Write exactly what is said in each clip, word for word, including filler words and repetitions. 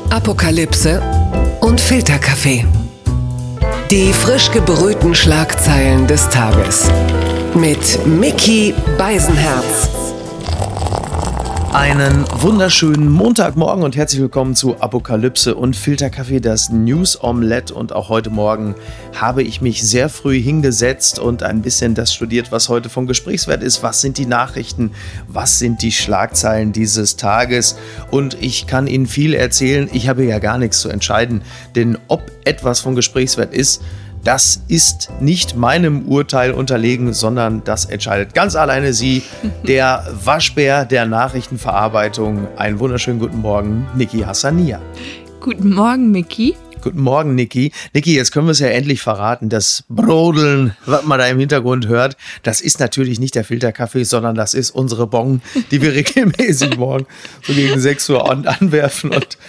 Apokalypse und Filterkaffee. Die frisch gebrühten Schlagzeilen des Tages. Mit Micky Beisenherz. Einen wunderschönen Montagmorgen und herzlich willkommen zu Apokalypse und Filterkaffee, das News Omelette. Und auch heute Morgen habe ich mich sehr früh hingesetzt und ein bisschen das studiert, was heute von Gesprächswert ist. Was sind die Nachrichten? Was sind die Schlagzeilen dieses Tages? Und ich kann Ihnen viel erzählen. Ich habe ja gar nichts zu entscheiden, denn ob etwas von Gesprächswert ist, das ist nicht meinem Urteil unterlegen, sondern das entscheidet ganz alleine sie, der Waschbär der Nachrichtenverarbeitung. Einen wunderschönen guten Morgen, Niki Hassania. Guten Morgen, Micky. Guten Morgen, Niki. Niki, jetzt können wir es ja endlich verraten. Das Brodeln, was man da im Hintergrund hört, das ist natürlich nicht der Filterkaffee, sondern das ist unsere Bong, die wir regelmäßig morgen so gegen sechs Uhr an, anwerfen. Und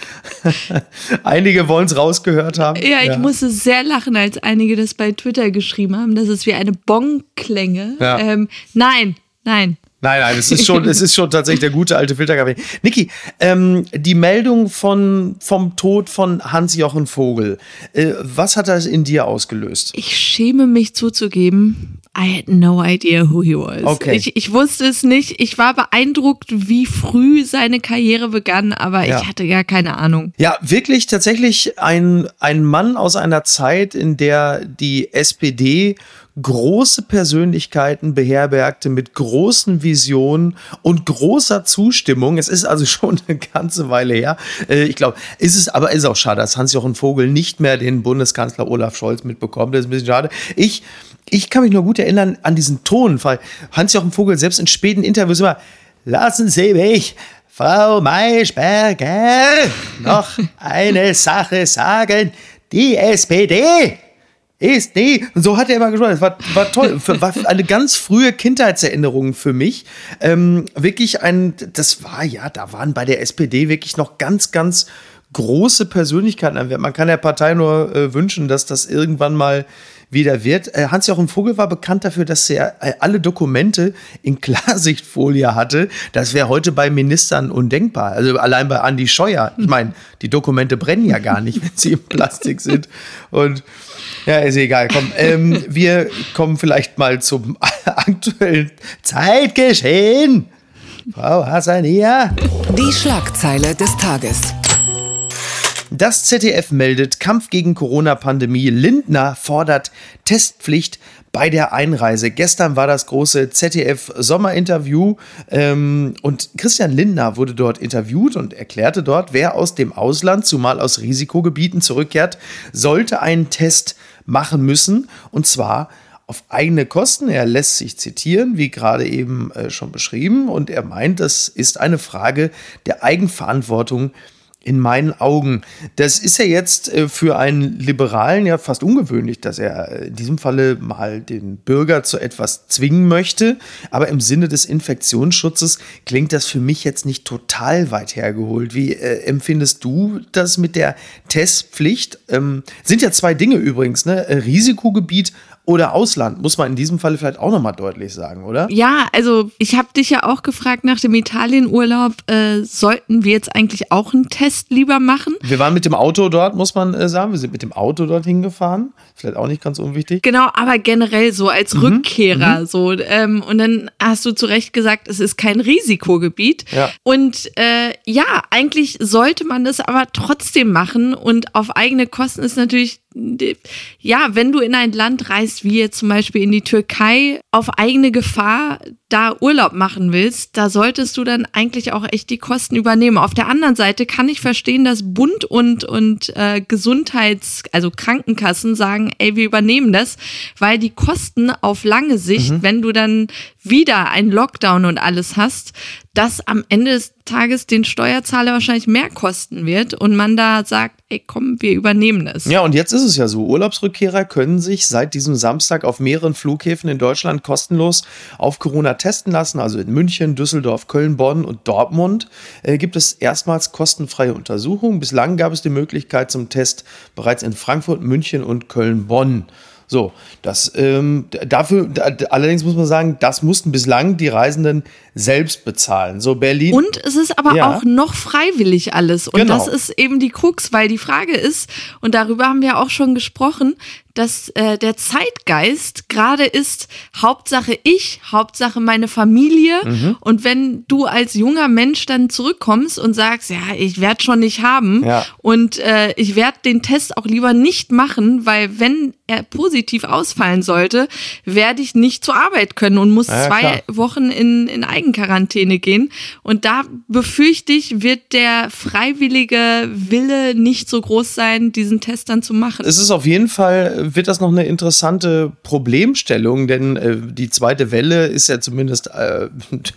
einige wollen es rausgehört haben. Ja, ich ja. musste sehr lachen, als einige das bei Twitter geschrieben haben, dass es wie eine Bong-Klänge. Ja. Ähm, nein, nein. Nein, nein, es ist schon, es ist schon tatsächlich der gute alte Filterkaffee. Niki, ähm, die Meldung von, vom Tod von Hans-Jochen Vogel, äh, was hat das in dir ausgelöst? Ich schäme mich zuzugeben, I had no idea who he was. Okay. Ich, ich wusste es nicht. Ich war beeindruckt, wie früh seine Karriere begann, aber Ja. ich hatte gar keine Ahnung. Ja, wirklich tatsächlich ein, ein Mann aus einer Zeit, in der die S P D große Persönlichkeiten beherbergte mit großen Visionen und großer Zustimmung. Es ist also schon eine ganze Weile her. Äh, ich glaube, ist es, aber ist auch schade, dass Hans-Jochen Vogel nicht mehr den Bundeskanzler Olaf Scholz mitbekommt. Das ist ein bisschen schade. Ich, ich kann mich nur gut erinnern an diesen Ton, weil Hans-Jochen Vogel selbst in späten Interviews immer: Lassen Sie mich, Frau Maischberger, noch eine Sache sagen. Die S P D ist nie. Und so hat er immer gesprochen. Das war, war toll. War eine ganz frühe Kindheitserinnerung für mich. Ähm, wirklich ein, das war ja, da waren bei der S P D wirklich noch ganz, ganz große Persönlichkeiten. Man kann der Partei nur äh, wünschen, dass das irgendwann mal wieder wird. Äh, Hans-Jochen Vogel war bekannt dafür, dass er äh, alle Dokumente in Klarsichtfolie hatte. Das wäre heute bei Ministern undenkbar. Also allein bei Andi Scheuer. Ich meine, die Dokumente brennen ja gar nicht, wenn sie in Plastik sind. Und ja, ist egal. Komm, ähm, wir kommen vielleicht mal zum aktuellen Zeitgeschehen. Frau Hassania. Die Schlagzeile des Tages. Das Z D F meldet Kampf gegen Corona-Pandemie. Lindner fordert Testpflicht bei der Einreise. Gestern war das große Z D F-Sommerinterview ähm, und Christian Lindner wurde dort interviewt und erklärte dort, wer aus dem Ausland, zumal aus Risikogebieten zurückkehrt, sollte einen Test machen müssen, und zwar auf eigene Kosten. Er lässt sich zitieren, wie gerade eben äh, schon beschrieben, und er meint, das ist eine Frage der Eigenverantwortung in meinen Augen. Das ist ja jetzt äh, für einen Liberalen ja fast ungewöhnlich, dass er in diesem Falle mal den Bürger zu etwas zwingen möchte. Aber im Sinne des Infektionsschutzes klingt das für mich jetzt nicht total weit hergeholt. Wie äh, empfindest du das mit der Testpflicht? Ähm, sind ja zwei Dinge übrigens, ne? Risikogebiet oder Ausland, muss man in diesem Falle vielleicht auch nochmal deutlich sagen, oder? Ja, also ich habe dich ja auch gefragt nach dem Italienurlaub, äh, sollten wir jetzt eigentlich auch einen Test lieber machen? Wir waren mit dem Auto dort, muss man äh, sagen. Wir sind mit dem Auto dorthin gefahren. Vielleicht auch nicht ganz unwichtig. Genau, aber generell so als Mhm. Rückkehrer Mhm. so. Ähm, und dann hast du zu Recht gesagt, es ist kein Risikogebiet. Ja. Und äh, ja, eigentlich sollte man das aber trotzdem machen. Und auf eigene Kosten ist natürlich, ja, wenn du in ein Land reist, wie jetzt zum Beispiel in die Türkei, auf eigene Gefahr da Urlaub machen willst, da solltest du dann eigentlich auch echt die Kosten übernehmen. Auf der anderen Seite kann ich verstehen, dass Bund und, und äh, Gesundheits-, also Krankenkassen sagen, ey, wir übernehmen das, weil die Kosten auf lange Sicht, Mhm. wenn du dann wieder einen Lockdown und alles hast, das am Ende des Tages den Steuerzahler wahrscheinlich mehr kosten wird und man da sagt, ey, komm, wir übernehmen das. Ja, und jetzt ist es ja so, Urlaubsrückkehrer können sich seit diesem Samstag auf mehreren Flughäfen in Deutschland kostenlos auf Corona testen lassen. Also in München, Düsseldorf, Köln, Bonn und Dortmund äh, gibt es erstmals kostenfreie Untersuchungen. Bislang gab es die Möglichkeit zum Test bereits in Frankfurt, München und Köln, Bonn. So, das ähm, dafür, da, allerdings muss man sagen, das mussten bislang die Reisenden selbst bezahlen. So Berlin. Und es ist aber ja. auch noch freiwillig alles. Und genau. das ist eben die Krux, weil die Frage ist, und darüber haben wir auch schon gesprochen, dass äh, der Zeitgeist gerade ist, Hauptsache ich, Hauptsache meine Familie. Mhm. Und wenn du als junger Mensch dann zurückkommst und sagst, ja, ich werde schon nicht haben ja. und äh, ich werde den Test auch lieber nicht machen, weil wenn er positiv ausfallen sollte, werde ich nicht zur Arbeit können und muss ja, zwei klar. Wochen in, in Eigenquarantäne gehen. Und da befürchte ich, wird der freiwillige Wille nicht so groß sein, diesen Test dann zu machen. Es ist auf jeden Fall, wird das noch eine interessante Problemstellung, denn äh, die zweite Welle ist ja zumindest, äh,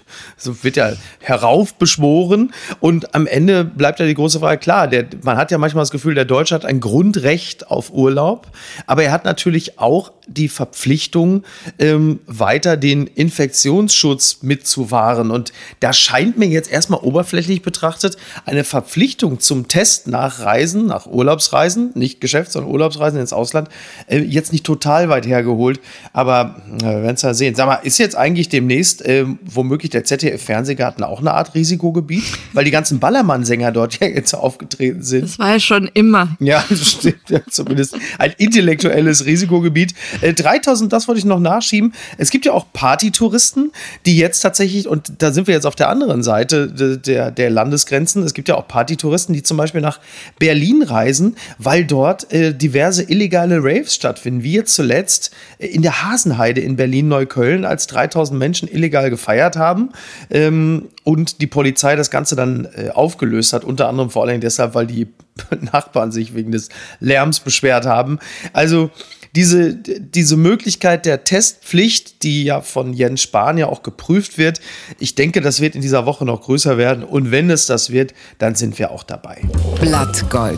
so wird ja heraufbeschworen und am Ende bleibt ja die große Frage, klar, der, man hat ja manchmal das Gefühl, der Deutsche hat ein Grundrecht auf Urlaub, aber er hat natürlich auch die Verpflichtung, ähm, weiter den Infektionsschutz mitzuwahren. Und da scheint mir jetzt erstmal oberflächlich betrachtet eine Verpflichtung zum Test nach Reisen, nach Urlaubsreisen, nicht Geschäfts-, sondern Urlaubsreisen ins Ausland, äh, jetzt nicht total weit hergeholt. Aber äh, wir werden es ja sehen. Sag mal, ist jetzt eigentlich demnächst äh, womöglich der Z D F-Fernsehgarten auch eine Art Risikogebiet? Weil die ganzen Ballermann-Sänger dort ja jetzt aufgetreten sind. Das war ja schon immer. Ja, das stimmt. Ja, zumindest ein intellektuelles Risikogebiet. Äh, dreitausend, das wollte ich noch nachschieben. Es gibt ja auch Partytouristen, die jetzt tatsächlich, und da sind wir jetzt auf der anderen Seite de, der, der Landesgrenzen, es gibt ja auch Partytouristen, die zum Beispiel nach Berlin reisen, weil dort äh, diverse illegale Raves stattfinden. Wie jetzt zuletzt äh, in der Hasenheide in Berlin-Neukölln, als dreitausend Menschen illegal gefeiert haben ähm, und die Polizei das Ganze dann äh, aufgelöst hat, unter anderem vor allem deshalb, weil die Nachbarn sich wegen des Lärms beschwert haben. Also Diese, diese Möglichkeit der Testpflicht, die ja von Jens Spahn ja auch geprüft wird, ich denke, das wird in dieser Woche noch größer werden. Und wenn es das wird, dann sind wir auch dabei. Blattgold.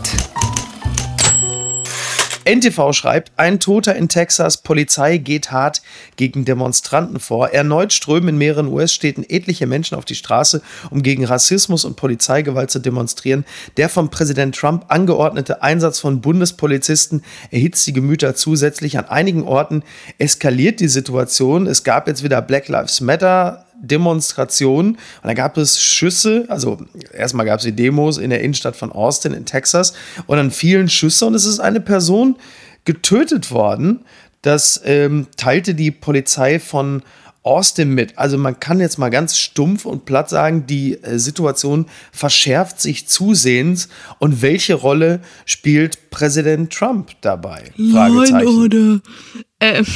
N T V schreibt, ein Toter in Texas, Polizei geht hart gegen Demonstranten vor. Erneut strömen in mehreren U S-Städten etliche Menschen auf die Straße, um gegen Rassismus und Polizeigewalt zu demonstrieren. Der von Präsident Trump angeordnete Einsatz von Bundespolizisten erhitzt die Gemüter zusätzlich. An einigen Orten eskaliert die Situation. Es gab jetzt wieder Black Lives Matter Demonstrationen und da gab es Schüsse, also erstmal gab es die Demos in der Innenstadt von Austin in Texas und dann fielen Schüsse und es ist eine Person getötet worden. Das ähm, teilte die Polizei von Austin mit. Also man kann jetzt mal ganz stumpf und platt sagen, die äh, Situation verschärft sich zusehends. Und welche Rolle spielt Präsident Trump dabei? Law and Order. Ähm.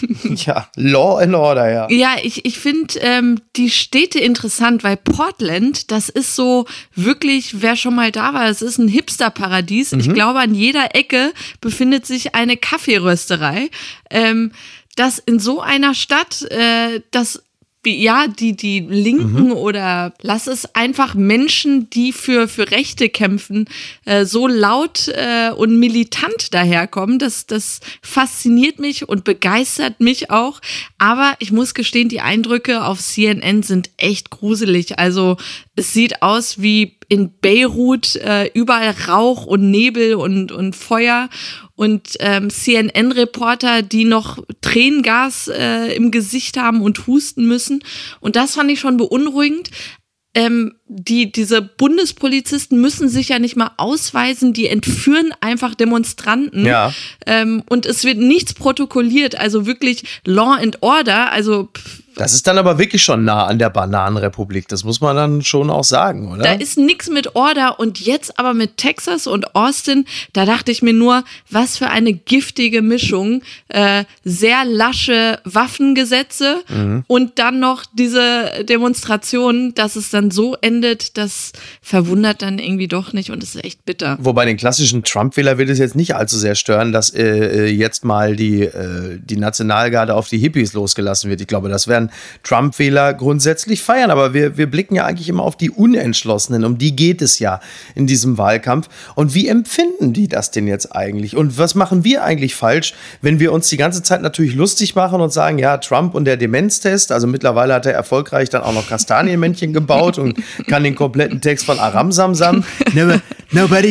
Ja, Law and Order, ja. Ja, ich, ich finde ähm, die Städte interessant, weil Portland, das ist so wirklich, wer schon mal da war, das ist ein Hipster-Paradies. Mhm. Ich glaube, an jeder Ecke befindet sich eine Kaffeerösterei. Ähm, dass in so einer Stadt, äh, dass ja, die, die Linken mhm. oder lass es einfach Menschen, die für, für Rechte kämpfen, äh, so laut äh, und militant daherkommen. Das, das fasziniert mich und begeistert mich auch. Aber ich muss gestehen, die Eindrücke auf C N N sind echt gruselig. Also es sieht aus wie in Beirut, äh, überall Rauch und Nebel und, und Feuer. Und ähm, C N N-Reporter, die noch Tränengas äh, im Gesicht haben und husten müssen. Und das fand ich schon beunruhigend. Ähm, die, diese Bundespolizisten müssen sich ja nicht mal ausweisen, die entführen einfach Demonstranten. Ja. Ähm, und es wird nichts protokolliert, also wirklich Law and Order, also pff, das ist dann aber wirklich schon nah an der Bananenrepublik, das muss man dann schon auch sagen, oder? Da ist nichts mit Order und jetzt aber mit Texas und Austin, da dachte ich mir nur, was für eine giftige Mischung, äh, sehr lasche Waffengesetze mhm. und dann noch diese Demonstrationen, dass es dann so endet, das verwundert dann irgendwie doch nicht und ist echt bitter. Wobei den klassischen Trump-Wähler wird es jetzt nicht allzu sehr stören, dass äh, jetzt mal die, äh, die Nationalgarde auf die Hippies losgelassen wird. Ich glaube, das werden Trump-Wähler grundsätzlich feiern, aber wir, wir blicken ja eigentlich immer auf die Unentschlossenen, um die geht es ja in diesem Wahlkampf. Und wie empfinden die das denn jetzt eigentlich? Und was machen wir eigentlich falsch, wenn wir uns die ganze Zeit natürlich lustig machen und sagen, ja, Trump und der Demenztest, also mittlerweile hat er erfolgreich dann auch noch Kastanienmännchen gebaut und kann den kompletten Text von Aram Samsam. Nobody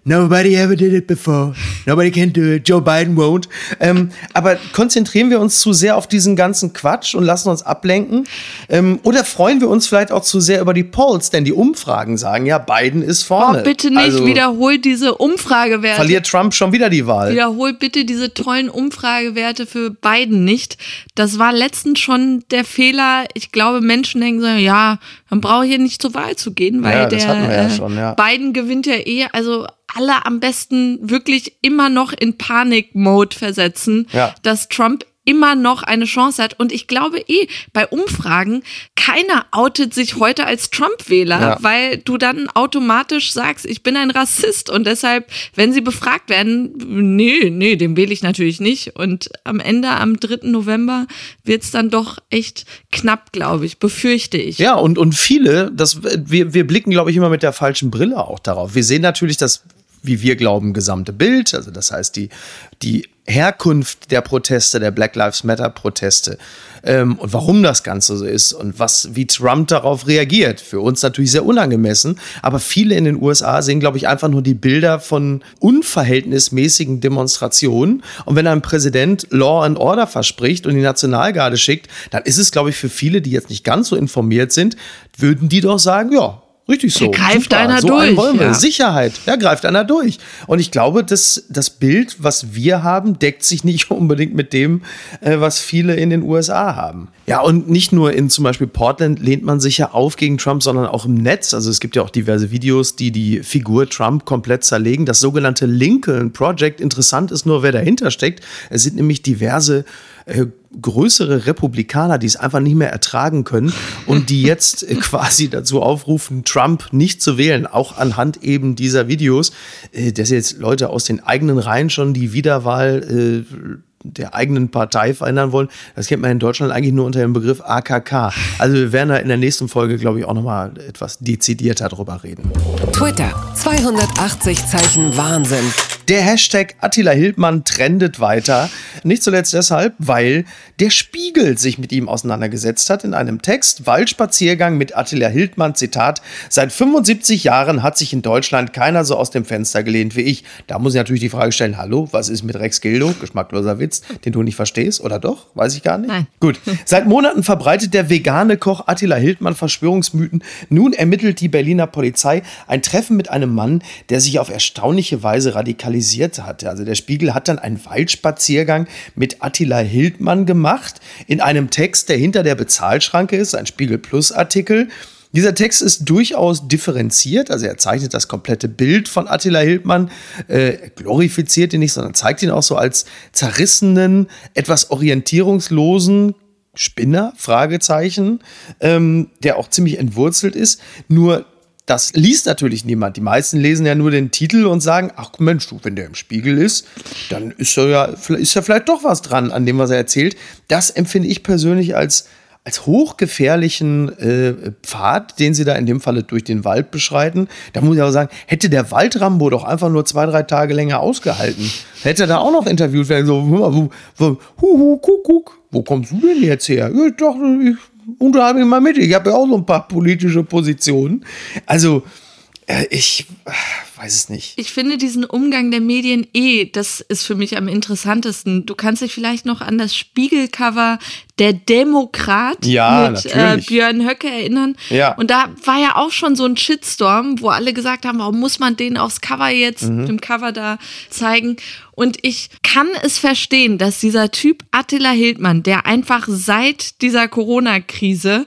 Nobody ever did it before. Nobody can do it. Joe Biden won't. Ähm, aber konzentrieren wir uns zu sehr auf diesen ganzen Quatsch und lassen uns ablenken? Ähm, oder freuen wir uns vielleicht auch zu sehr über die Polls? Denn die Umfragen sagen ja, Biden ist vorne. Oh, bitte nicht, also, wiederhol diese Umfragewerte. Verliert Trump schon wieder die Wahl. Wiederhol bitte diese tollen Umfragewerte für Biden nicht. Das war letztens schon der Fehler. Ich glaube, Menschen denken so, ja, man braucht hier nicht zur Wahl zu gehen, weil ja, das der hatten wir ja äh, schon, ja. Biden gewinnt ja eh, also alle am besten wirklich immer noch in Panik-Mode versetzen, ja. dass Trump immer noch eine Chance hat. Und ich glaube eh, bei Umfragen, keiner outet sich heute als Trump-Wähler, ja. weil du dann automatisch sagst, ich bin ein Rassist. Und deshalb, wenn sie befragt werden, nee, nee, den wähle ich natürlich nicht. Und am Ende, am dritten November, wird es dann doch echt knapp, glaube ich, befürchte ich. Ja, und, und viele, das, wir, wir blicken, glaube ich, immer mit der falschen Brille auch darauf. Wir sehen natürlich das, wie wir glauben, gesamte Bild. Also das heißt, die, die Herkunft der Proteste, der Black Lives Matter Proteste ähm, und warum das Ganze so ist und was, wie Trump darauf reagiert. Für uns natürlich sehr unangemessen, aber viele in den U S A sehen, glaube ich, einfach nur die Bilder von unverhältnismäßigen Demonstrationen. Und wenn ein Präsident Law and Order verspricht und die Nationalgarde schickt, dann ist es, glaube ich, für viele, die jetzt nicht ganz so informiert sind, würden die doch sagen, ja, richtig so. Da greift Super, einer so durch. Wollen wir. Ja. Sicherheit, da greift einer durch. Und ich glaube, das, das Bild, was wir haben, deckt sich nicht unbedingt mit dem, äh, was viele in den U S A haben. Ja, und nicht nur in zum Beispiel Portland lehnt man sich ja auf gegen Trump, sondern auch im Netz. Also es gibt ja auch diverse Videos, die die Figur Trump komplett zerlegen. Das sogenannte Lincoln Project, interessant ist nur, wer dahinter steckt. Es sind nämlich diverse äh, größere Republikaner, die es einfach nicht mehr ertragen können und die jetzt äh, quasi dazu aufrufen, Trump nicht zu wählen, auch anhand eben dieser Videos, äh, dass jetzt Leute aus den eigenen Reihen schon die Wiederwahl äh, der eigenen Partei verändern wollen. Das kennt man in Deutschland eigentlich nur unter dem Begriff A K K. Also wir werden da in der nächsten Folge, glaube ich, auch nochmal etwas dezidierter drüber reden. Twitter, zweihundertachtzig Zeichen Wahnsinn. Der Hashtag Attila Hildmann trendet weiter. Nicht zuletzt deshalb, weil der Spiegel sich mit ihm auseinandergesetzt hat in einem Text. Waldspaziergang mit Attila Hildmann, Zitat, seit fünfundsiebzig Jahren hat sich in Deutschland keiner so aus dem Fenster gelehnt wie ich. Da muss ich natürlich die Frage stellen, hallo, was ist mit Rex Gildo? Geschmackloser Witz, den du nicht verstehst, oder doch? Weiß ich gar nicht. Nein. Gut. Seit Monaten verbreitet der vegane Koch Attila Hildmann Verschwörungsmythen. Nun ermittelt die Berliner Polizei ein Treffen mit einem Mann, der sich auf erstaunliche Weise radikalisiert hatte. Also der Spiegel hat dann einen Waldspaziergang mit Attila Hildmann gemacht, in einem Text, der hinter der Bezahlschranke ist, ein Spiegel Plus Artikel. Dieser Text ist durchaus differenziert, also er zeichnet das komplette Bild von Attila Hildmann, äh, glorifiziert ihn nicht, sondern zeigt ihn auch so als zerrissenen, etwas orientierungslosen Spinner, Fragezeichen, ähm, der auch ziemlich entwurzelt ist. Nur das liest natürlich niemand. Die meisten lesen ja nur den Titel und sagen, ach Mensch, du, wenn der im Spiegel ist, dann ist ja, ist ja vielleicht doch was dran an dem, was er erzählt. Das empfinde ich persönlich als, als hochgefährlichen äh, Pfad, den sie da in dem Falle durch den Wald beschreiten. Da muss ich auch sagen, hätte der Waldrambo doch einfach nur zwei, drei Tage länger ausgehalten. Hätte er da auch noch interviewt werden, so, wo, wo, huhu, kuckuck, wo kommst du denn jetzt her? Ich dachte, ich unterhalte mich mal mit. Ich habe ja auch so ein paar politische Positionen. Also, äh, ich äh, weiß es nicht. Ich finde diesen Umgang der Medien eh, das ist für mich am interessantesten. Du kannst dich vielleicht noch an das Spiegelcover Der Demokrat ja, mit äh, Björn Höcke erinnern. Ja. Und da war ja auch schon so ein Shitstorm, wo alle gesagt haben, warum muss man den aufs Cover jetzt, mhm. dem Cover da zeigen? Und ich kann es verstehen, dass dieser Typ Attila Hildmann, der einfach seit dieser Corona-Krise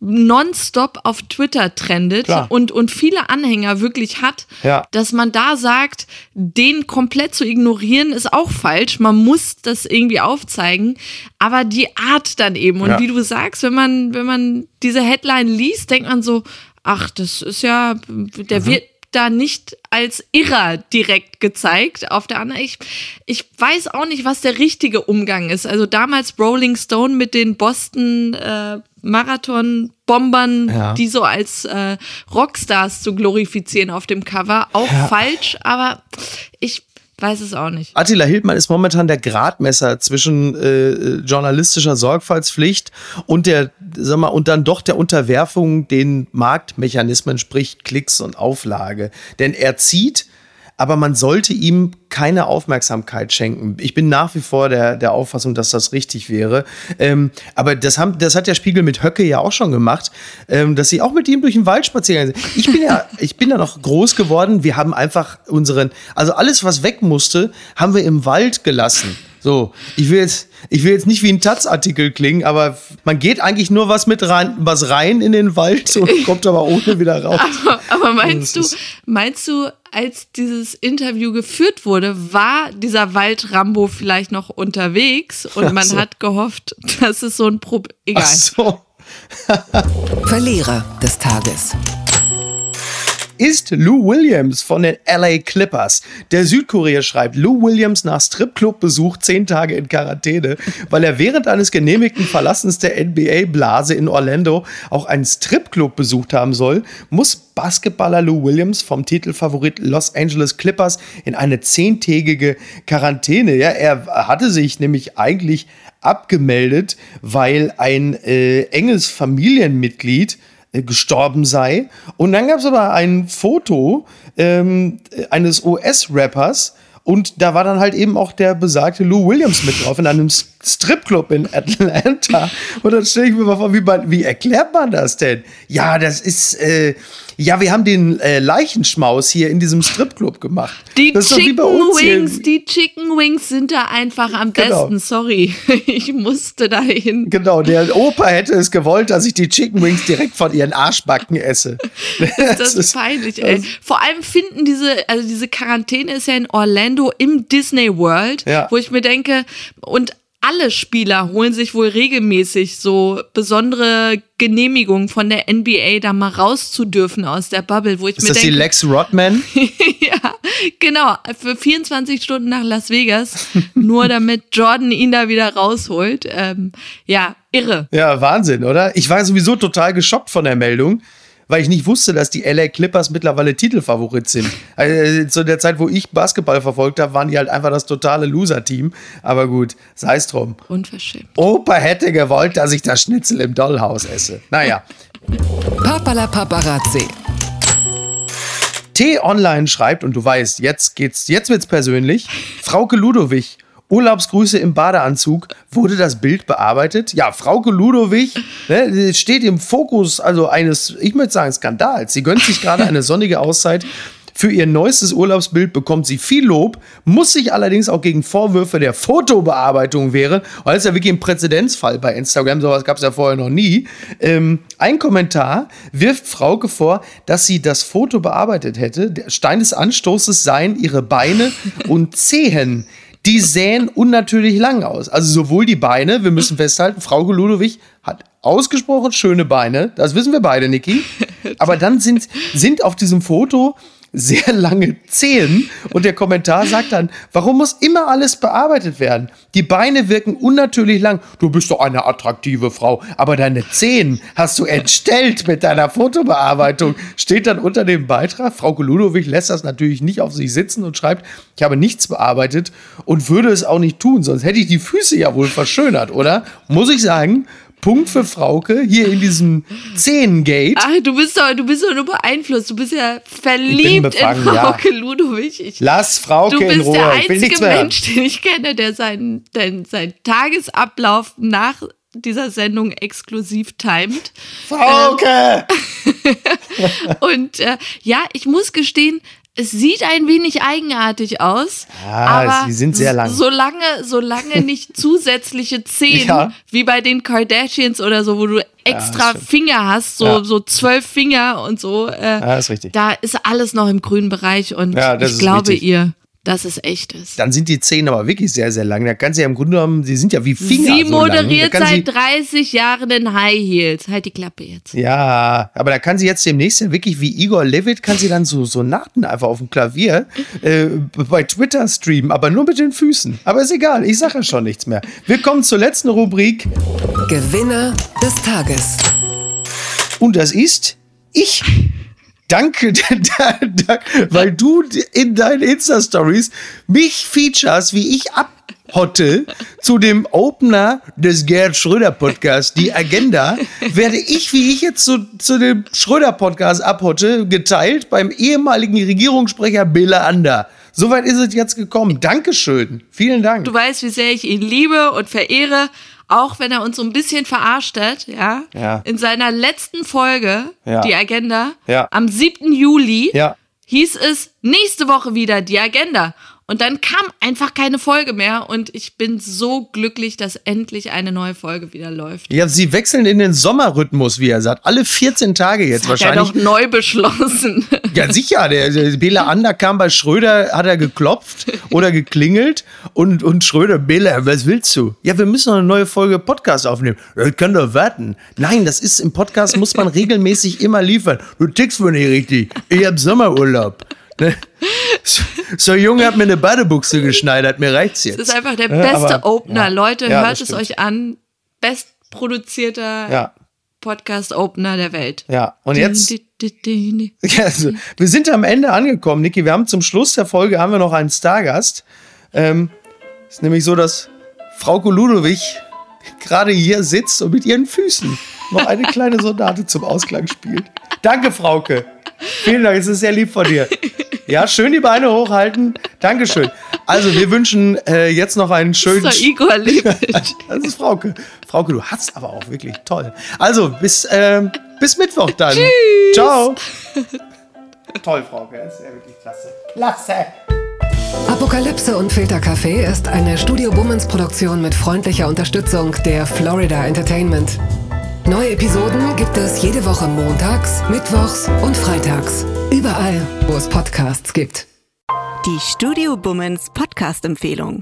nonstop auf Twitter trendet und, und viele Anhänger wirklich hat, ja. dass man da sagt, den komplett zu ignorieren, ist auch falsch. Man muss das irgendwie aufzeigen. Aber die Art dann eben. Und ja. wie du sagst, wenn man, wenn man diese Headline liest, denkt man so, ach, das ist ja, der mhm. wird da nicht als Irrer direkt gezeigt. Auf der anderen, ich, ich weiß auch nicht, was der richtige Umgang ist. Also damals Rolling Stone mit den Boston äh, Marathon-Bombern, ja. die so als äh, Rockstars zu glorifizieren auf dem Cover. Auch ja. falsch, aber ich weiß es auch nicht. Attila Hildmann ist momentan der Gradmesser zwischen äh, journalistischer Sorgfaltspflicht und der, sag mal, und dann doch der Unterwerfung den Marktmechanismen, sprich Klicks und Auflage. Denn er zieht aber man sollte ihm keine Aufmerksamkeit schenken. Ich bin nach wie vor der, der Auffassung, dass das richtig wäre. Ähm, aber das, haben, das hat der Spiegel mit Höcke ja auch schon gemacht, ähm, dass sie auch mit ihm durch den Wald spazieren. Ich bin ja, ich bin ja noch groß geworden. Wir haben einfach unseren, also alles, was weg musste, haben wir im Wald gelassen. So, ich will jetzt, ich will jetzt nicht wie ein Taz-Artikel klingen, aber man geht eigentlich nur was mit rein, was rein in den Wald und kommt aber ohne wieder raus. Aber, aber meinst du, meinst du, als dieses Interview geführt wurde, war dieser Wald-Rambo vielleicht noch unterwegs und man so. hat gehofft, dass es so ein Problem. Egal. Ach so. Verlierer des Tages ist Lou Williams von den L A Clippers. Der Südkurier schreibt, Lou Williams nach Stripclub-Besuch zehn Tage in Quarantäne, weil er während eines genehmigten Verlassens der N B A-Blase in Orlando auch einen Stripclub besucht haben soll, muss Basketballer Lou Williams vom Titelfavorit Los Angeles Clippers in eine zehntägige Quarantäne. Ja, er hatte sich nämlich eigentlich abgemeldet, weil ein äh, enges Familienmitglied gestorben sei. Und dann gab es aber ein Foto ähm, eines U S-Rappers und da war dann halt eben auch der besagte Lou Williams mit drauf in einem Stripclub in Atlanta. Und dann stelle ich mir mal vor, wie, man, wie erklärt man das denn? Ja, das ist, äh, ja, wir haben den äh, Leichenschmaus hier in diesem Stripclub gemacht. Die das ist Chicken doch wie bei uns Wings, hier. die Chicken Wings sind da einfach am Genau. besten. Sorry, ich musste dahin. Genau, der Opa hätte es gewollt, dass ich die Chicken Wings direkt von ihren Arschbacken esse. Das, das ist peinlich, ey. Vor allem finden diese, also diese Quarantäne ist ja in Orlando im Disney World, Ja. wo ich mir denke, und alle Spieler holen sich wohl regelmäßig so besondere Genehmigungen von der N B A, da mal raus zu dürfen aus der Bubble, wo ich Ist mir das denke, die Lex Rodman? ja, genau, für vierundzwanzig Stunden nach Las Vegas, nur damit Jordan ihn da wieder rausholt. Ähm, ja, irre. Ja, Wahnsinn, oder? Ich war sowieso total geschockt von der Meldung, weil ich nicht wusste, dass die L A Clippers mittlerweile Titelfavorit sind. Also, zu der Zeit, wo ich Basketball verfolgt habe, waren die halt einfach das totale Loser-Team. Aber gut, sei es drum. Unverschämt. Opa hätte gewollt, dass ich das Schnitzel im Dollhaus esse. Naja. Papala Paparazzi. T-Online schreibt, und du weißt, jetzt geht's, jetzt wird's persönlich. Frauke Ludowig, Urlaubsgrüße im Badeanzug. Wurde das Bild bearbeitet? Ja, Frauke Ludowig, ne, steht im Fokus also eines, ich möchte sagen, Skandals. Sie gönnt sich gerade eine sonnige Auszeit. Für ihr neuestes Urlaubsbild bekommt sie viel Lob, muss sich allerdings auch gegen Vorwürfe der Fotobearbeitung wehren. Und das ist ja wirklich ein Präzedenzfall bei Instagram, sowas gab es ja vorher noch nie. Ähm, ein Kommentar wirft Frauke vor, dass sie das Foto bearbeitet hätte. Der Stein des Anstoßes seien ihre Beine und Zehen. Die sähen unnatürlich lang aus. Also sowohl die Beine, wir müssen festhalten, Frauke Ludowig hat ausgesprochen schöne Beine. Das wissen wir beide, Niki. Aber dann sind, sind auf diesem Foto sehr lange Zehen. Und der Kommentar sagt dann, warum muss immer alles bearbeitet werden? Die Beine wirken unnatürlich lang. Du bist doch eine attraktive Frau, aber deine Zehen hast du entstellt mit deiner Fotobearbeitung. Steht dann unter dem Beitrag. Frauke Ludowig lässt das natürlich nicht auf sich sitzen und schreibt, ich habe nichts bearbeitet und würde es auch nicht tun, sonst hätte ich die Füße ja wohl verschönert, oder? Muss ich sagen, Punkt für Frauke hier in diesem Zehengate. Ach, du bist doch, du bist doch nur beeinflusst. Du bist ja verliebt befangen, in Frauke ja. Ludowig. Ich, Lass Frauke du bist in Ruhe. der Ich will nichts einzige mehr. Mensch, den ich kenne, der seinen, den, seinen Tagesablauf nach dieser Sendung exklusiv timet. Frauke! Und äh, ja, ich muss gestehen, es sieht ein wenig eigenartig aus, Ja, aber sie sind sehr lang. solange, solange nicht zusätzliche Zehen, Ja. wie bei den Kardashians oder so, wo du extra stimmt. Finger hast, so, Ja. so zwölf Finger und so, äh, Ja, ist richtig. da ist alles noch im grünen Bereich und Ja, das ich ist glaube richtig. ihr, dass es echt ist. Dann sind die Zehen aber wirklich sehr, sehr lang. Da kann sie ja im Grunde genommen, sie sind ja wie Finger Sie so lang. moderiert Da kann seit sie, dreißig Jahren in High Heels. Halt die Klappe jetzt. Ja, aber da kann sie jetzt demnächst ja wirklich wie Igor Levit, kann sie dann so Sonaten einfach auf dem Klavier äh, bei Twitter streamen, aber nur mit den Füßen. Aber ist egal, ich sage ja schon nichts mehr. Wir kommen zur letzten Rubrik. Gewinner des Tages. Und das ist ich. Danke, weil du in deinen Insta-Stories mich featurest, wie ich Hotte zu dem Opener des Gerhard Schröder Podcasts, die Agenda, werde ich, wie ich jetzt zu, zu dem Schröder Podcast abhotte, geteilt beim ehemaligen Regierungssprecher Bela Ander. Soweit ist es jetzt gekommen. Dankeschön. Vielen Dank. Du weißt, wie sehr ich ihn liebe und verehre, auch wenn er uns so ein bisschen verarscht hat, ja. Ja. In seiner letzten Folge, Ja. die Agenda, Ja. am siebten Juli, Ja. hieß es nächste Woche wieder die Agenda. Und dann kam einfach keine Folge mehr und ich bin so glücklich, dass endlich eine neue Folge wieder läuft. Ja, sie wechseln in den Sommerrhythmus, wie er sagt. Alle vierzehn Tage jetzt Das hat er wahrscheinlich. doch neu beschlossen. Ja, sicher. Der, der Bela Ander kam bei Schröder, hat er geklopft oder geklingelt und, und Schröder, Bela, was willst du? Ja, wir müssen noch eine neue Folge Podcast aufnehmen. Das kann doch warten. Nein, das ist im Podcast, muss man regelmäßig immer liefern. Du tickst wohl nicht richtig. Ich hab Sommerurlaub. Ne? So, so ein Junge hat mir eine Badebuchse geschneidert, mir reicht's jetzt. Das ist einfach der Ja, beste aber- Opener. ja. Leute, Ja, hört das es stimmt. euch an. Bestproduzierter Ja, Podcast-Opener der Welt. ja. Und jetzt, Di, di, di, di. ja, also, wir sind am Ende angekommen, Niki. Wir haben zum Schluss der Folge haben wir noch einen Stargast. Ähm, ist nämlich so, dass Frauke Ludowig gerade hier sitzt und mit ihren Füßen noch eine kleine Sonate zum Ausklang spielt. Danke, Frauke. Vielen Dank, es ist sehr lieb von dir. Ja, schön die Beine hochhalten. Dankeschön. Also, wir wünschen äh, jetzt noch einen schönen... Das ist doch Igor Levit. Das ist Frauke. Frauke, du hast aber auch wirklich toll. Also, bis, ähm, bis Mittwoch dann. Tschüss. Ciao. Toll, Frauke. Das ist ja wirklich klasse. Klasse. Apokalypse und Filtercafé ist eine Studio Bummens Produktion mit freundlicher Unterstützung der Florida Entertainment. Neue Episoden gibt es jede Woche montags, mittwochs und freitags. Überall, wo es Podcasts gibt. Die Studio Bummens Podcast-Empfehlung.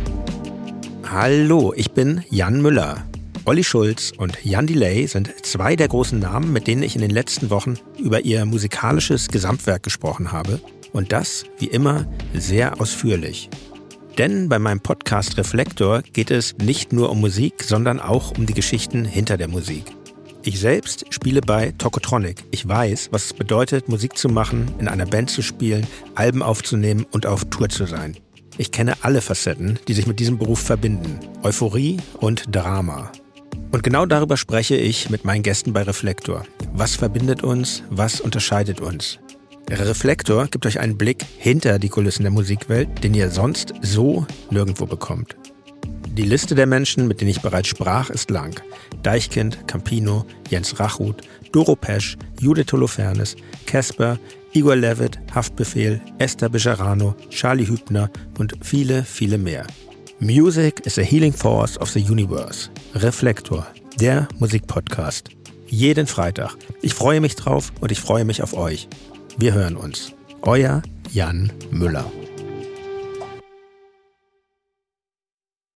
Hallo, ich bin Jan Müller. Olli Schulz und Jan Delay sind zwei der großen Namen, mit denen ich in den letzten Wochen über ihr musikalisches Gesamtwerk gesprochen habe. Und das, wie immer, sehr ausführlich. Denn bei meinem Podcast Reflektor geht es nicht nur um Musik, sondern auch um die Geschichten hinter der Musik. Ich selbst spiele bei Tokotronic. Ich weiß, was es bedeutet, Musik zu machen, in einer Band zu spielen, Alben aufzunehmen und auf Tour zu sein. Ich kenne alle Facetten, die sich mit diesem Beruf verbinden. Euphorie und Drama. Und genau darüber spreche ich mit meinen Gästen bei Reflektor. Was verbindet uns? Was unterscheidet uns? Reflektor gibt euch einen Blick hinter die Kulissen der Musikwelt, den ihr sonst so nirgendwo bekommt. Die Liste der Menschen, mit denen ich bereits sprach, ist lang. Deichkind, Campino, Jens Rachut, Doro Pesch, Judith Holofernes, Casper, Igor Levit, Haftbefehl, Esther Bejarano, Charlie Hübner und viele, viele mehr. Music is a healing force of the universe. Reflektor, der Musikpodcast. Jeden Freitag. Ich freue mich drauf und ich freue mich auf euch. Wir hören uns. Euer Jan Müller.